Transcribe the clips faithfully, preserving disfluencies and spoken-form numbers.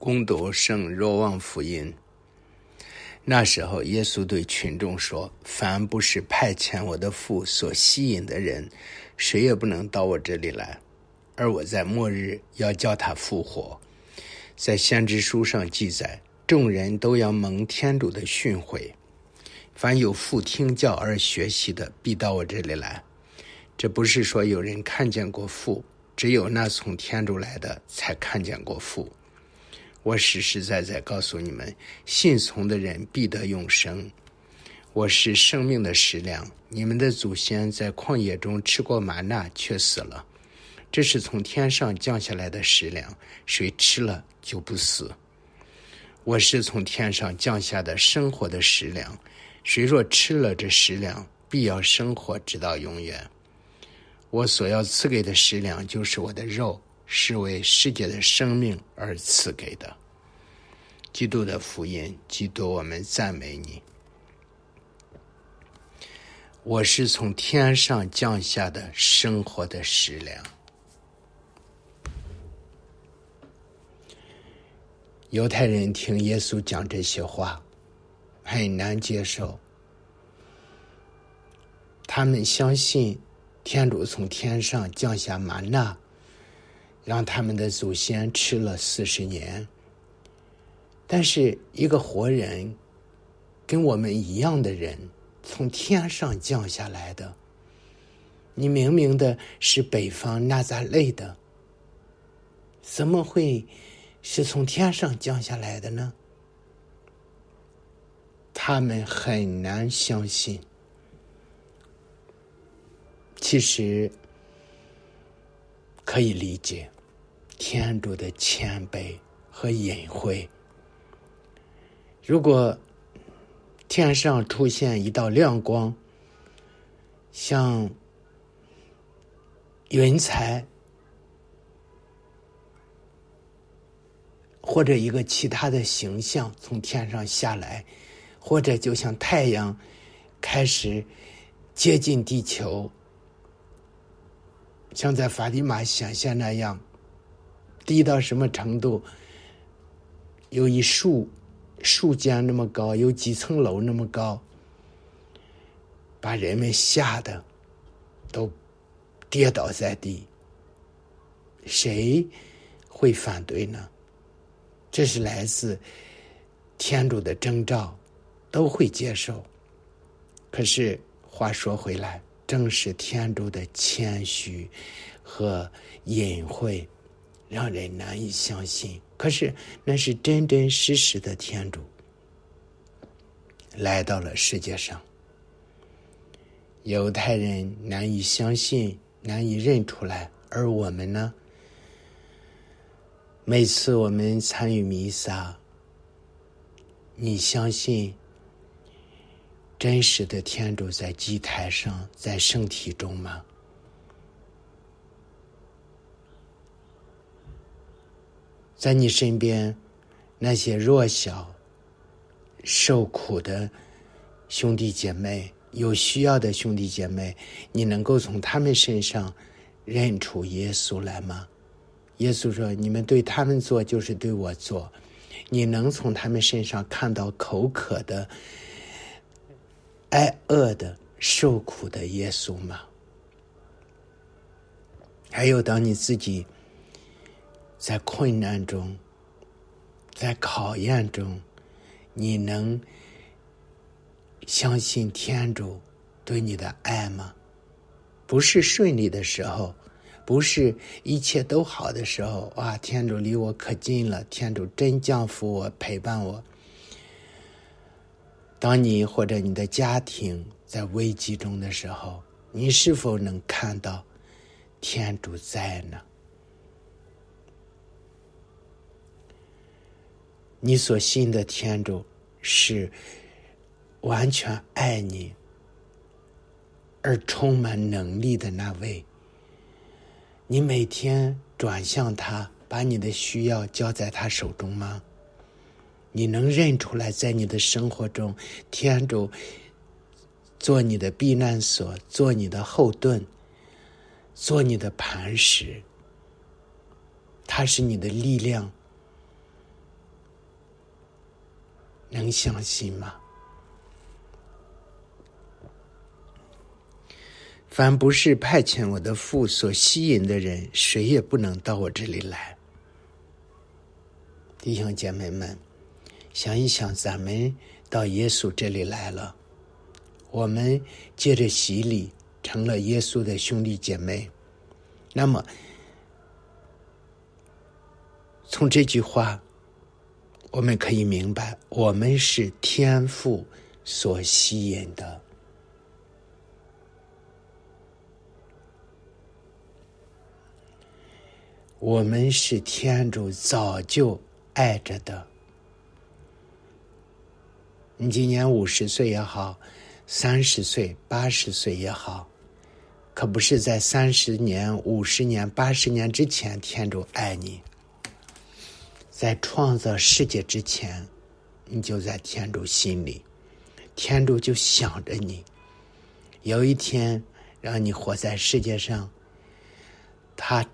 攻读圣若望福音。那时候耶稣对群众说，凡不是派遣我的父所吸引的人，谁也不能到我这里来，而我在末日要叫他复活。在先知书上记载，众人都要蒙天主的训诲，凡有父听教而学习的，必到我这里来。这不是说有人看见过父，只有那从天主来的才看见过父。我实实在在告诉你们，信从的人必得永生。我是生命的食粮，你们的祖先在旷野中吃过玛纳，却死了。这是从天上降下来的食粮，谁吃了就不死。我是从天上降下的生活的食粮，谁若吃了这食粮，必要生活直到永远。我所要赐给的食粮，就是我的肉，是为世界的生命而赐给的。基督的福音，基督，我们赞美你。我是从天上降下的生活的食粮。犹太人听耶稣讲这些话，很难接受。他们相信天主从天上降下玛纳，让他们的祖先吃了四十年。但是一个活人，跟我们一样的人，从天上降下来的，你明明的是北方纳匝肋的，怎么会是从天上降下来的呢？他们很难相信。其实可以理解天主的谦卑和隐晦。如果天上出现一道亮光，像云彩或者一个其他的形象从天上下来，或者就像太阳开始接近地球，像在法蒂玛显现那样，低到什么程度，有一树树间那么高，有几层楼那么高，把人们吓得都跌倒在地。谁会反对呢？这是来自天主的征兆，都会接受。可是话说回来，正是天主的谦虚和隐晦，让人难以相信。可是那是真真实实的天主来到了世界上。犹太人难以相信，难以认出来，而我们呢？每次我们参与弥撒，你相信真实的天主在祭台上，在圣体中吗？在你身边那些弱小受苦的兄弟姐妹，有需要的兄弟姐妹，你能够从他们身上认出耶稣来吗？耶稣说，你们对他们做，就是对我做。你能从他们身上看到口渴的、挨饿的、受苦的耶稣吗？还有，当你自己在困难中，在考验中，你能相信天主对你的爱吗？不是顺利的时候，不是一切都好的时候，哇，天主离我可近了，天主真降福我，陪伴我。当你或者你的家庭在危机中的时候，你是否能看到天主在呢？你所信的天主是完全爱你而充满能力的那位。你每天转向他，把你的需要交在他手中吗？你能认出来，在你的生活中，天主做你的避难所，做你的后盾，做你的磐石，他是你的力量， 相信吗？凡不是派遣我的父所吸引的人，谁也不能到我这里来。弟兄姐妹们，想一想，咱们到耶稣这里来了，我们借着洗礼成了耶稣的兄弟姐妹。那么从这句话我们可以明白，我们是天父所吸引的。我们是天主早就爱着的。你今年五十岁也好，三十岁、八十岁也好，可不是在三十年、五十年、八十年之前天主爱你。在创造世界之前，你就在天主心里，天主就想着你。有一天让你活在世界上，他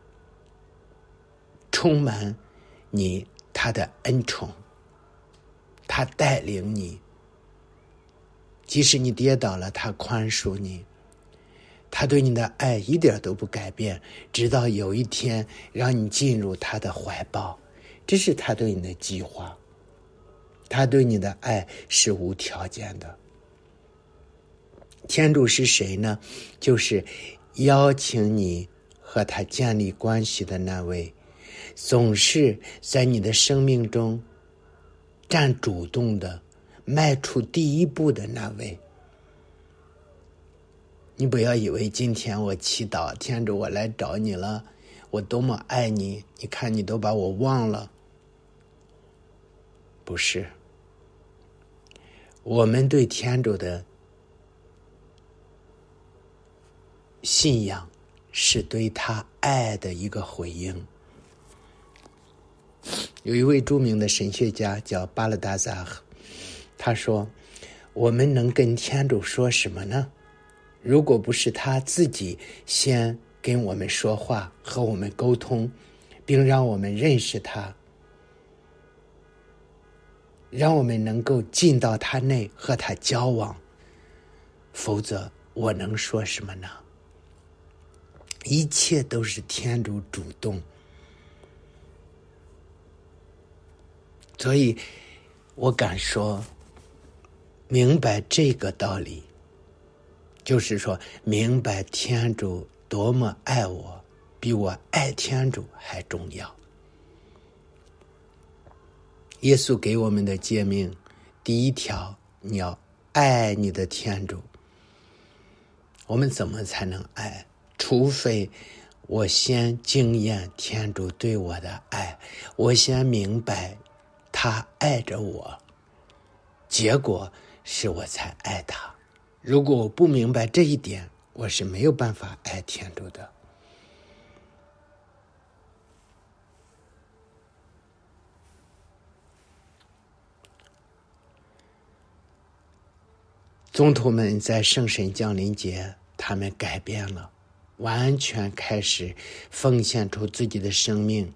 充满你他的恩宠，他带领你，即使你跌倒了，他宽恕你，他对你的爱一点都不改变，直到有一天让你进入他的怀抱。这是他对你的计划，他对你的爱是无条件的。天主是谁呢？就是邀请你和他建立关系的那位，总是在你的生命中占主动的，迈出第一步的那位。你不要以为今天我祈祷，天主我来找你了，我多么爱你，你看你都把我忘了。不是，我们对天主的信仰是对他爱的一个回应。有一位著名的神学家叫巴勒达扎赫，他说，我们能跟天主说什么呢？如果不是他自己先跟我们说话，和我们沟通，并让我们认识他，让我们能够进到他内和他交往，否则我能说什么呢？一切都是天主主动。所以我敢说，明白这个道理，就是说明白天主多么爱我，比我爱天主还重要。耶稣给我们的诫命，第一条，你要爱你的天主。我们怎么才能爱？除非我先经验天主对我的爱，我先明白他爱着我，结果是我才爱他。如果我不明白这一点，我是没有办法爱天主的。宗徒们在圣神降临节，他们改变了，完全开始奉献出自己的生命，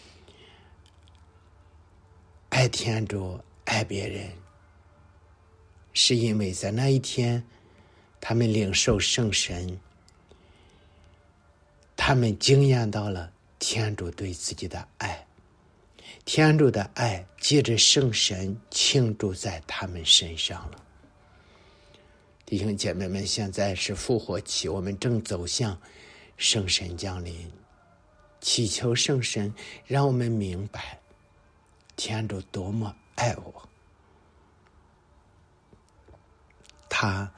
爱天主，爱别人，是因为在那一天他们领受圣神，他们经验到了天主对自己的爱，天主的爱借着圣神倾注在他们身上了。弟兄姐妹们，现在是复活期，我们正走向圣神降临，祈求圣神让我们明白天主多么爱我，他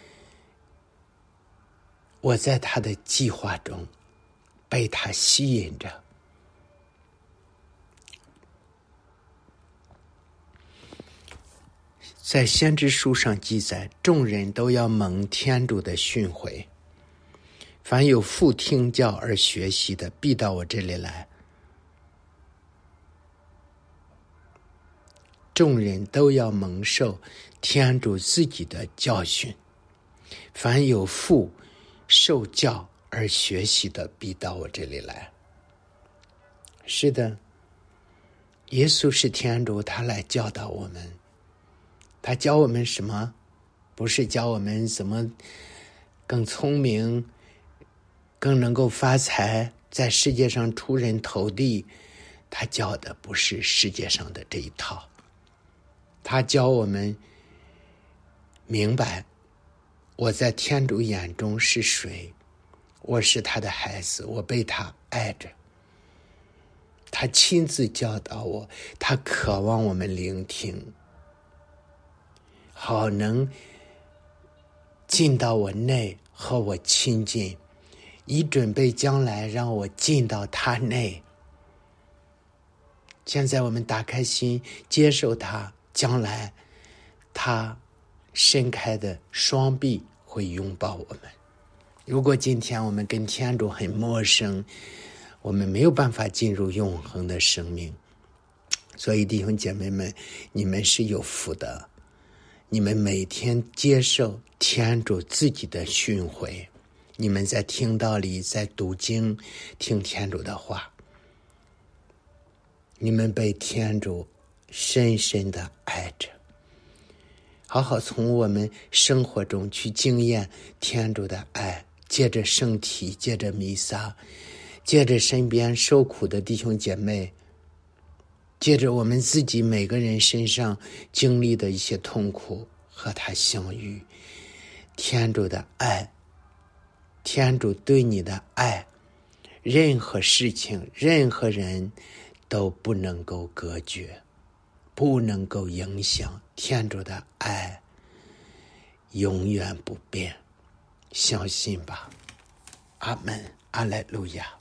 我在他的计划中被他吸引着。在先知书上记载，众人都要蒙天主的训诲，凡有父听教而学习的，必到我这里来。众人都要蒙受天主自己的教训，凡有父受教而学习的，必到我这里来。是的，耶稣是天主，他来教导我们， 他教我们什么？不是教我们怎么更聪明，更能够发财，在世界上出人头地。他教的不是世界上的这一套，他教我们明白我在天主眼中是谁，我是他的孩子，我被他爱着。他亲自教导我，他渴望我们聆听，好能进到我内和我亲近，以准备将来让我进到他内。现在我们打开心，接受他，将来他伸开的双臂会拥抱我们。如果今天我们跟天主很陌生，我们没有办法进入永恒的生命。所以弟兄姐妹们，你们是有福的，你们每天接受天主自己的训诲，你们在听道理，在读经，听天主的话，你们被天主深深的爱着。好好从我们生活中去经验天主的爱，借着圣体，借着弥撒，借着身边受苦的弟兄姐妹，借着我们自己每个人身上经历的一些痛苦，和他相遇。天主的爱，天主对你的爱，任何事情，任何人都不能够隔绝，不能够影响。天主的爱永远不变，相信吧。阿们，阿莱路亚。